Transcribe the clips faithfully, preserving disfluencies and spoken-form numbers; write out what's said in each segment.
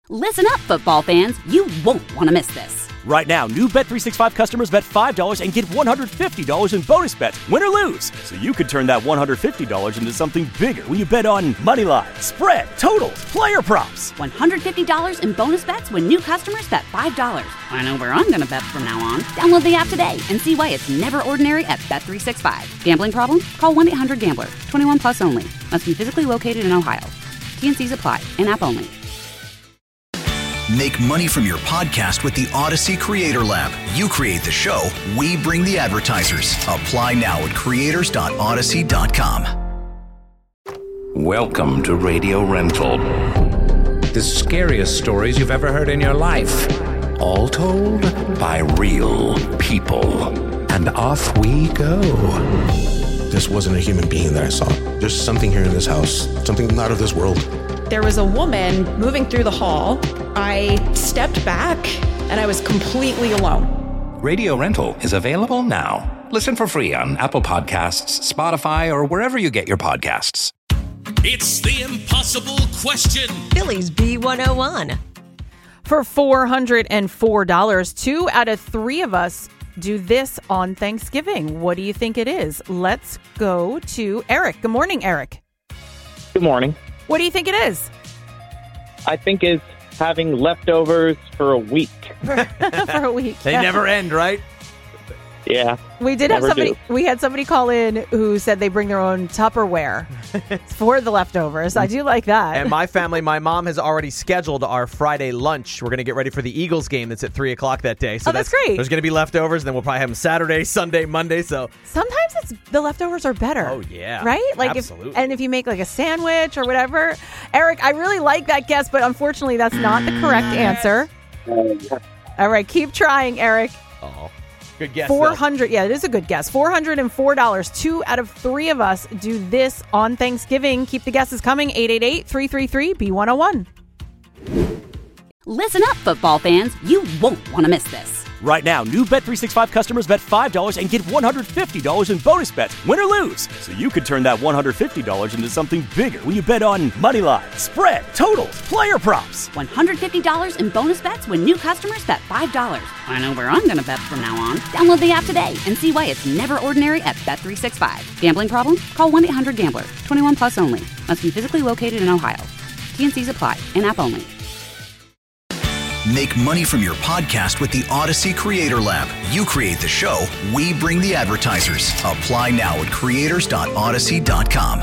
Listen up, football fans. You won't want to miss this. Right now, new Bet three sixty-five customers bet five dollars and get one hundred fifty dollars in bonus bets, win or lose. So you could turn that one hundred fifty dollars into something bigger when you bet on money line, spread, totals, player props. one hundred fifty dollars in bonus bets when new customers bet five dollars. I know where I'm going to bet from now on. Download the app today and see why it's never ordinary at Bet three sixty-five. Gambling problem? Call one eight hundred gambler. twenty-one plus only. Must be physically located in Ohio. T and C's apply. In-app only. Make money from your podcast with the Odyssey Creator Lab. You create the show, we bring the advertisers. Apply now at creators dot odyssey dot com. Welcome to Radio Rental. The scariest stories you've ever heard in your life. All told by real people. And off we go. This wasn't a human being that I saw. There's something here in this house, something not of this world. There was a woman moving through the hall. I stepped back and I was completely alone. Radio Rental is available now. Listen for free on Apple Podcasts, Spotify, or wherever you get your podcasts. It's the impossible question. Phillies B one oh one. For four hundred four dollars, two out of three of us do this on Thanksgiving. What do you think it is? Let's go to Eric. Good morning, Eric. Good morning. What do you think it is? I think it's having leftovers for a week. for, for a week. They yeah. never end, right? Yeah. We did have never somebody, do. we had somebody call in who said they bring their own Tupperware for the leftovers. I do like that. And my family, my mom has already scheduled our Friday lunch. We're going to get ready for the Eagles game that's at three o'clock that day. So oh, that's, that's great. There's going to be leftovers, and then we'll probably have them Saturday, Sunday, Monday. So sometimes it's the leftovers are better. Oh, yeah. Right? Like Absolutely. If, and if you make like a sandwich or whatever. Eric, I really like that guess, but unfortunately that's not the correct answer. All right, keep trying, Eric. Oh. Good guess. four hundred Yeah, it is a good guess. four hundred four dollars. Two out of three of us do this on Thanksgiving. Keep the guesses coming. eight eight eight, three three three, B one oh one. Listen up, football fans. You won't want to miss this. Right now, new Bet three sixty-five customers bet five dollars and get one hundred fifty dollars in bonus bets, win or lose. So you could turn that one hundred fifty dollars into something bigger when you bet on money line, spread, totals, player props. one hundred fifty dollars in bonus bets when new customers bet five dollars. I know where I'm going to bet from now on. Download the app today and see why it's never ordinary at Bet three sixty-five. Gambling problem? Call one eight hundred gambler. twenty-one plus only. Must be physically located in Ohio. T and C's apply. In-app only. Make money from your podcast with the Odyssey Creator Lab. You create the show, we bring the advertisers. Apply now at creators dot odyssey dot com.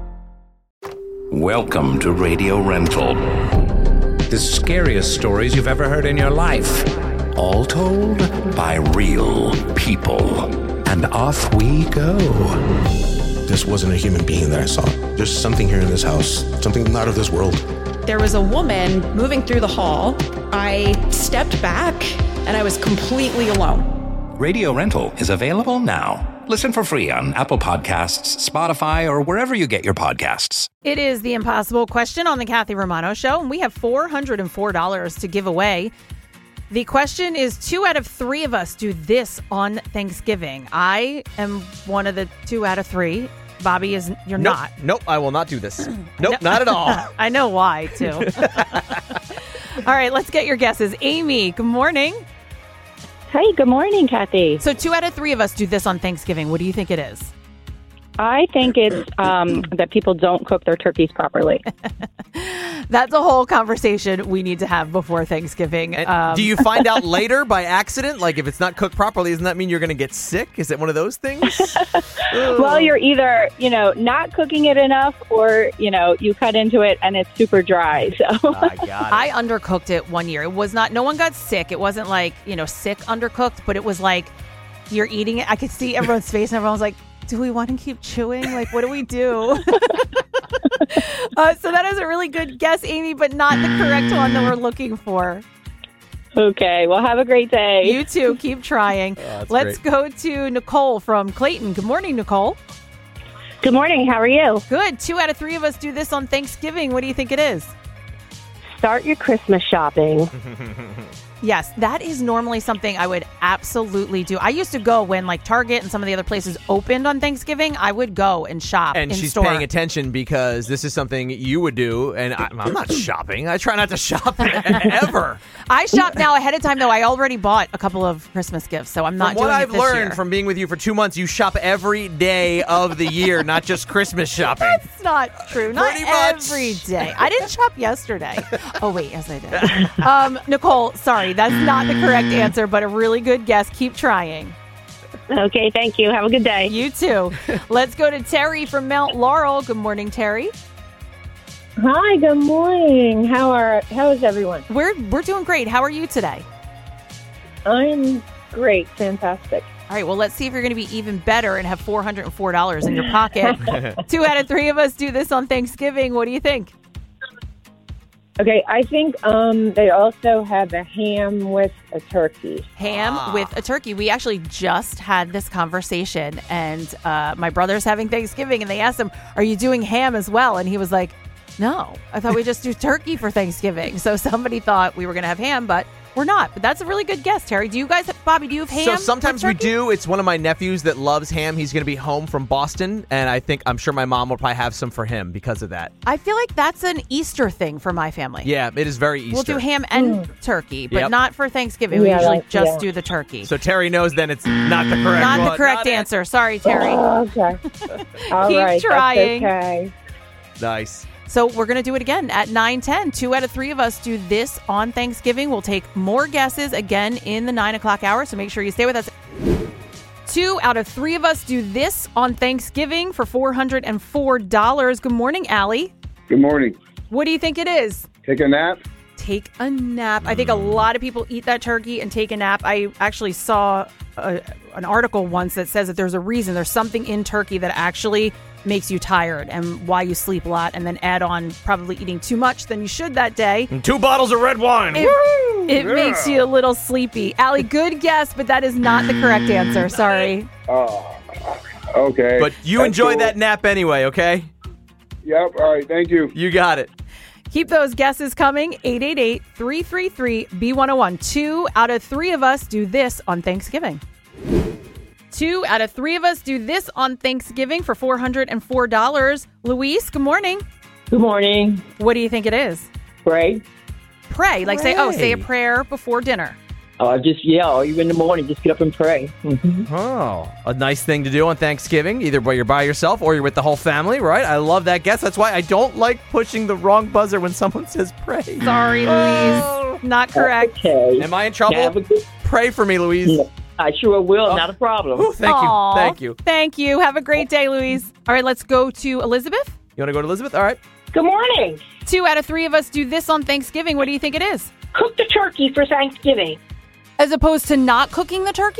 Welcome to Radio Rental. The scariest stories you've ever heard in your life. All told by real people. And off we go. This wasn't a human being that I saw. There's something here in this house, something not of this world. There was a woman moving through the hall. I stepped back and I was completely alone. Radio Rental is available now. Listen for free on Apple Podcasts, Spotify, or wherever you get your podcasts. It is the impossible question on the Kathy Romano Show, and we have four hundred four dollars to give away. The question is, two out of three of us do this on Thanksgiving. I am one of the two out of three. Bobby is, you're nope, not. Nope, I will not do this. Nope, no. Not at all. I know why, too. All right, let's get your guesses. Amy, good morning. Hi, good morning, Kathy. So two out of three of us do this on Thanksgiving. What do you think it is? I think it's um, that people don't cook their turkeys properly. That's a whole conversation we need to have before Thanksgiving. Um, do you find out later by accident? Like if it's not cooked properly, doesn't that mean you're going to get sick? Is it one of those things? Well, you're either, you know, not cooking it enough or, you know, you cut into it and it's super dry. So I got it. I undercooked it one year. It was not, no one got sick. It wasn't like, you know, sick undercooked, but it was like you're eating it. I could see everyone's face and everyone was like, do we want to keep chewing? Like, what do we do? uh, so that is a really good guess, Amy, but not the correct one that we're looking for. Okay. Well, have a great day. You too. Keep trying. Oh, Let's great. go to Nicole from Clayton. Good morning, Nicole. Good morning. How are you? Good. Two out of three of us do this on Thanksgiving. What do you think it is? Start your Christmas shopping. Yes, that is normally something I would absolutely do. I used to go when like Target and some of the other places opened on Thanksgiving. I would go and shop And in she's store. paying attention because this is something you would do, and I, I'm not shopping. I try not to shop ever. I shop now ahead of time, though. I already bought a couple of Christmas gifts, so I'm not From what doing I've it this learned year. from being with you for two months, you shop every day of the year, not just Christmas shopping. That's not true. Not Pretty much. every day. I didn't shop yesterday. Oh, wait. Yes, I did. Um, Nicole, sorry. That's not the correct answer, but a really good guess. Keep trying. Okay, thank you. Have a good day. You too. Let's go to Terry from Mount Laurel. Good morning, Terry. Hi, good morning. How are how is everyone? We're we're doing great. How are you today? I'm great. Fantastic. All right, well, let's see if you're going to be even better and have four hundred four dollars in your pocket. Two out of three of us do this on Thanksgiving. What do you think? Okay, I think um, they also have a ham with a turkey. Ham Ah. with a turkey. We actually just had this conversation, and uh, my brother's having Thanksgiving, and they asked him, are you doing ham as well? And he was like, no, I thought we just do turkey for Thanksgiving. So somebody thought we were going to have ham, but we're not. But that's a really good guess, Terry. Do you guys, Bobby, do you have ham? So sometimes with we turkey? do. It's one of my nephews that loves ham. He's going to be home from Boston, and I think I'm sure my mom will probably have some for him because of that. I feel like that's an Easter thing for my family. Yeah, it is very Easter. We'll do ham and turkey, but Yep. not for Thanksgiving. We Yeah, usually like- just yeah. do the turkey. So Terry knows then it's not the correct Not one. the correct Not it. answer. Sorry, Terry. Oh, okay. All Keep right, trying. That's okay. Nice. So we're going to do it again at nine ten. Two out of three of us do this on Thanksgiving. We'll take more guesses again in the nine o'clock hour, so make sure you stay with us. Two out of three of us do this on Thanksgiving for four hundred four dollars. Good morning, Allie. Good morning. What do you think it is? Take a nap? Take a nap. I think a lot of people eat that turkey and take a nap. I actually saw a, an article once that says that there's a reason. There's something in turkey that actually makes you tired and why you sleep a lot, and then add on probably eating too much than you should that day. And two bottles of red wine. It, it makes you a little sleepy. Allie, good guess, but that is not the correct answer. Sorry. Oh, okay. But you That's enjoy cool. that nap anyway, okay? Yep. All right. Thank you. You got it. Keep those guesses coming. eight eight eight, three three three, B one oh one. Two out of three of us do this on Thanksgiving. Two out of three of us do this on Thanksgiving for four hundred four dollars. Luis, good morning. Good morning. What do you think it is? Pray. Pray. Like say, oh, say a Pray. prayer before dinner. Uh, just, yeah, or even in the morning, just get up and pray. Oh, a nice thing to do on Thanksgiving, either where you're by yourself or you're with the whole family, right? I love that guess. That's why I don't like pushing the wrong buzzer when someone says pray. Sorry, Louise. Not correct. Okay. Am I in trouble? Have a good- Pray for me, Louise. I sure will. Not a problem. Ooh, thank Aw, you. Thank you. Thank you. Have a great day, Louise. All right, let's go to Elizabeth. You want to go to Elizabeth? All right. Good morning. Two out of three of us do this on Thanksgiving. What do you think it is? Cook the turkey for Thanksgiving. As opposed to not cooking the turkey?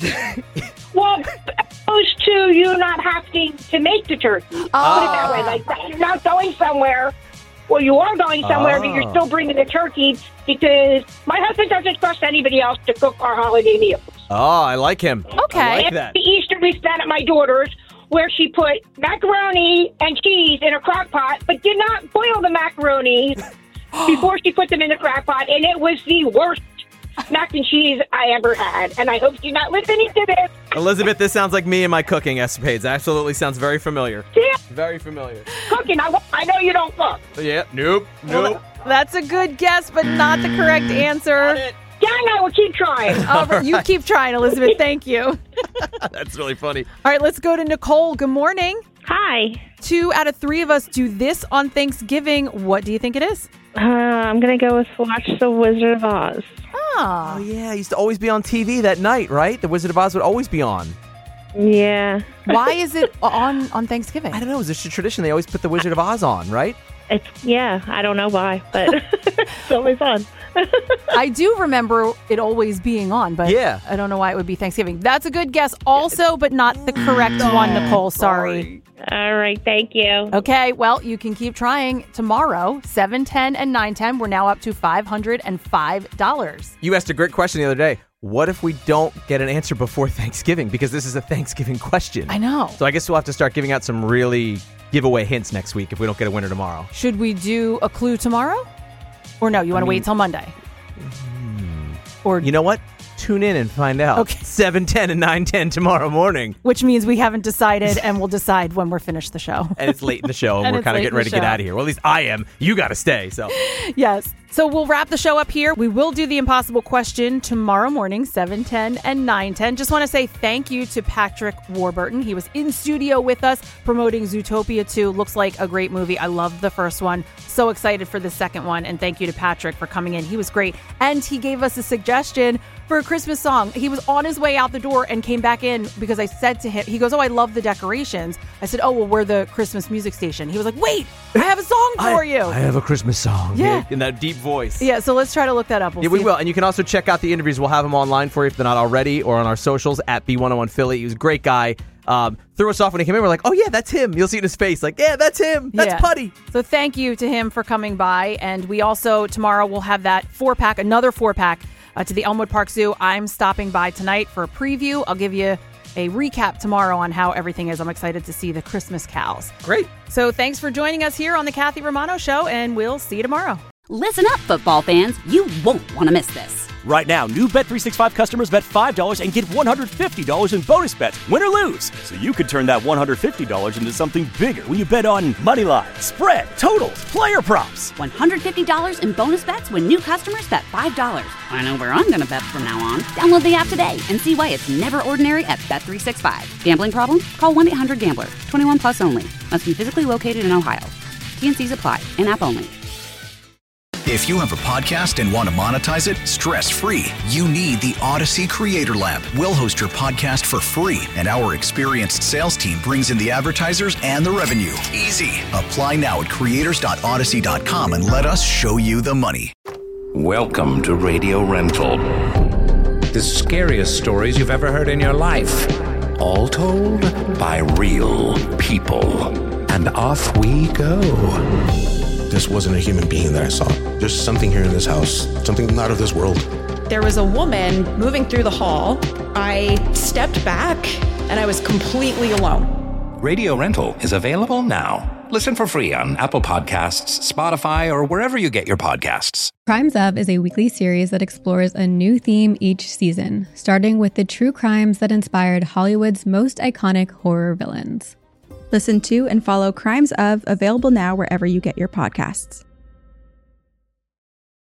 Well, opposed to you not having to make the turkey. Put it that way. Like, you're not going somewhere. Well, you are going somewhere, but you're Oh. still bringing the turkey because my husband doesn't trust anybody else to cook our holiday meals. Oh, I like him. Okay. I like And that. the Easter we spent at my daughter's, where she put macaroni and cheese in a crock pot, but did not boil the macaroni before she put them in the crock pot, and it was the worst mac and cheese I ever had. And I hope she's not listening to this. Elizabeth, this sounds like me and my cooking escapades. Absolutely sounds very familiar. Yeah, Very familiar. cooking. I, I know you don't cook. Yeah. Nope. Nope. That's a good guess, but not the correct answer. Dang, I will keep trying. All right, you keep trying, Elizabeth. Thank you. That's really funny. All right, let's go to Nicole. Good morning. Hi. Two out of three of us do this on Thanksgiving. What do you think it is? Uh, I'm going to go with Watch the Wizard of Oz. Oh. Oh, yeah. It used to always be on T V that night, right? The Wizard of Oz would always be on. Yeah. Why is it on, on Thanksgiving? I don't know. It's just a tradition. They always put the Wizard of Oz on, right? It's, yeah, I don't know why, but it's always on. I do remember it always being on, but Yeah. I don't know why it would be Thanksgiving. That's a good guess also, but not the correct one, Nicole. Sorry. All right, thank you. Okay, well, you can keep trying tomorrow, seven ten and nine ten. We're now up to five hundred five dollars. You asked a great question the other day. What if we don't get an answer before Thanksgiving? Because this is a Thanksgiving question. I know. So I guess we'll have to start giving out some really giveaway hints next week if we don't get a winner tomorrow. Should we do a clue tomorrow? Or no, you want to wait till Monday? Or you know what? Tune in and find out. Okay. seven ten and nine ten tomorrow morning. Which means we haven't decided, and we'll decide when we're finished the show. And it's late in the show, and, And we're it's kind of late getting in ready the to get show. out of here. Well, at least I am. You got to stay. So Yes. So we'll wrap the show up here. We will do the impossible question tomorrow morning, seven ten and nine ten. Just want to say thank you to Patrick Warburton. He was in studio with us promoting Zootopia two. Looks like a great movie. I loved the first one. So excited for the second one. And thank you to Patrick for coming in. He was great. And he gave us a suggestion for a Christmas song. He was on his way out the door and came back in because I said to him, he goes, oh, I love the decorations. I said, oh, well, we're the Christmas music station. He was like, wait, I have a song for I, you. I have a Christmas song. Yeah. In that deep voice. Yeah, so let's try to look that up. We'll yeah, see we if- will. And you can also check out the interviews. We'll have them online for you if they're not already, or on our socials at B one oh one Philly. He was a great guy. Um, threw us off when he came in. We're like, oh, yeah, that's him. You'll see it in his face. Like, yeah, that's him. That's Yeah. Putty. So thank you to him for coming by. And we also, tomorrow, will have that four-pack, another four-pack uh, to the Elmwood Park Zoo. I'm stopping by tonight for a preview. I'll give you a recap tomorrow on how everything is. I'm excited to see the Christmas cows. Great. So thanks for joining us here on the Kathy Romano Show, and we'll see you tomorrow. Listen up, football fans. You won't want to miss this. Right now, new Bet three sixty-five customers bet five dollars and get one hundred fifty dollars in bonus bets, win or lose. So you could turn that one hundred fifty dollars into something bigger when you bet on money line, spread, totals, player props. one hundred fifty dollars in bonus bets when new customers bet five dollars. I know where I'm going to bet from now on. Download the app today and see why it's never ordinary at Bet three sixty-five. Gambling problem? Call one eight hundred gambler. twenty-one plus only. Must be physically located in Ohio. T and Cs apply. In-app only. If you have a podcast and want to monetize it stress-free, you need the Odyssey Creator Lab. We'll host your podcast for free, and our experienced sales team brings in the advertisers and the revenue. Easy. Apply now at creators dot odyssey dot com and let us show you the money. Welcome to Radio Rental. The scariest stories you've ever heard in your life. All told by real people. And off we go. This wasn't a human being that I saw. There's something here in this house, something not of this world. There was a woman moving through the hall. I stepped back and I was completely alone. Radio Rental is available now. Listen for free on Apple Podcasts, Spotify, or wherever you get your podcasts. Crimes Of is a weekly series that explores a new theme each season, starting with the true crimes that inspired Hollywood's most iconic horror villains. Listen to and follow Crimes Of, available now wherever you get your podcasts.